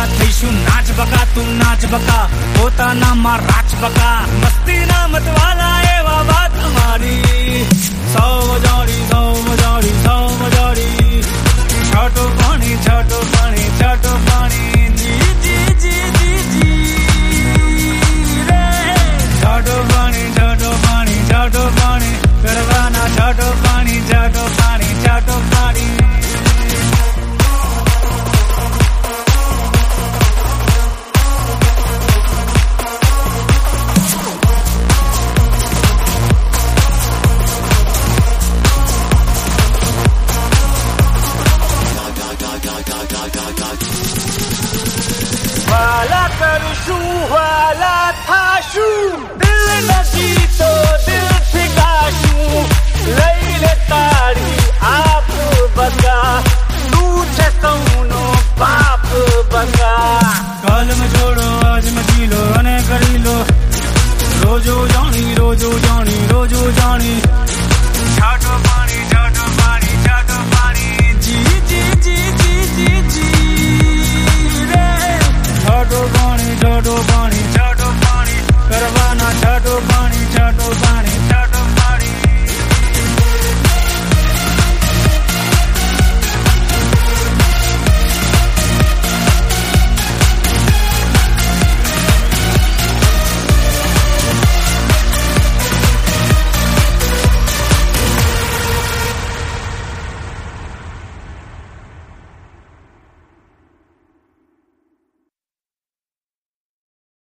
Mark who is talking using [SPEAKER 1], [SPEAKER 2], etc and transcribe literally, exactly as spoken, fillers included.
[SPEAKER 1] થઈશું નાચ બકા તું નાચ બકા પોતાનામાં રાચ બકા મસ્તીના મતવાલા એવા વાત અમારી સૌ મજાડી સૌ મજાડી સૌ મજાડી છાટો પાણી છાટો પાણી છાટો પાણી જી જી જી જી જી રે છાટો પાણી છાટો પાણી છાટો પાણી કરવાના છાટો પાણી છાટો પાણી છાટો પાણી વાલા કરશું વાલા થાશું દિલ નથી તો દિલ ફિગાશું લઈ લે તારી આપ બગા તું છે સૌનો બાપ બગા કાલ में छोड़ो आज में जी लो અને કરી લો રોજો જાણી રોજો જાણી રોજો જાણી છાટો